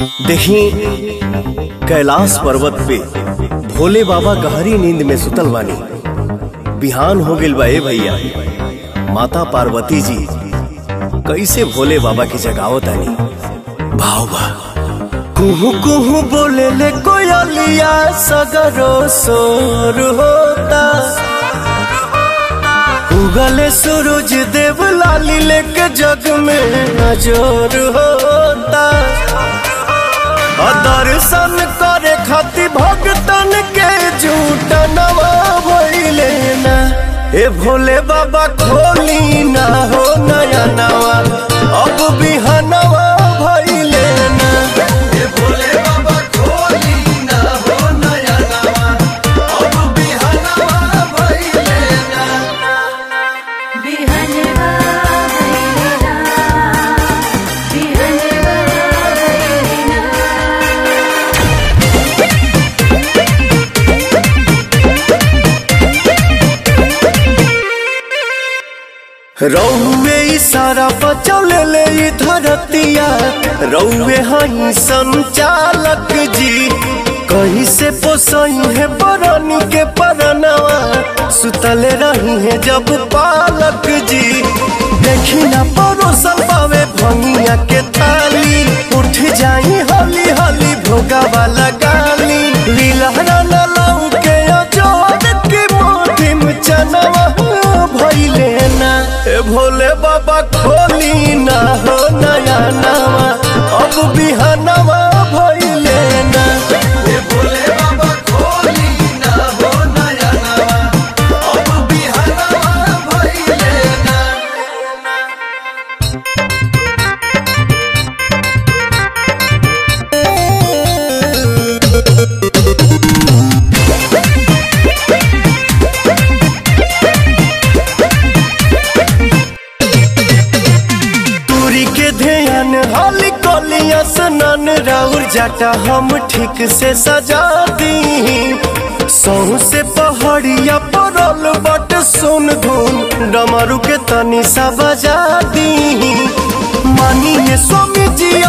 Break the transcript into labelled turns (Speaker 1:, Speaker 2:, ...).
Speaker 1: देखी कैलाश पर्वत पे भोले बाबा गहरी नींद में सुतल बानी। बिहान हो गइल बा ए भैया, माता पार्वती जी कैसे भोले बाबा की जगावत आनी। भाव बा कुहू कुहू बोले ले कोयलिया, सगरो सोर होता। उगले सूरज देव लाली लेके जग में नजर होता। दर्शन करे खातिर भगतन के झूठ नवा भइले ना। ए भोले बाबा खोली ना हो नया नवा, अब बिहनवा भइले ना। ए भोले बाबा खोली ना हो नया नवा, अब बिहनवा भइले ना।
Speaker 2: बिहनवा भइले ना, बिहनवा भइले ना।
Speaker 1: रौवे इशारा बचौले ले धरतिया, रौवे हई संचालक जी। कहीं से पोसई है बरनी के परनवा, सुतले रही है जब पालक जी। देखी ना परोसल पावे भंगिया के थाली, उठ जाई हली हली भोगा वाला गाली। लीलहरा न लाऊ के अजोर के मोटी में चनवा भइले ना। ए भोले बाबा खोली ना हो नया नवा, अब बिहनवा भइले ना। ए भोले बाबा खोली ना हो नया नवा, अब बिहनवा भइले ना। हाली कोलिया सनन राउर जाटा हम ठीक से सजा दी। सहू से पहाड़िया परल बट सुन धुन, डमरू के तनी सा बजा दी। मानिए स्वामी जी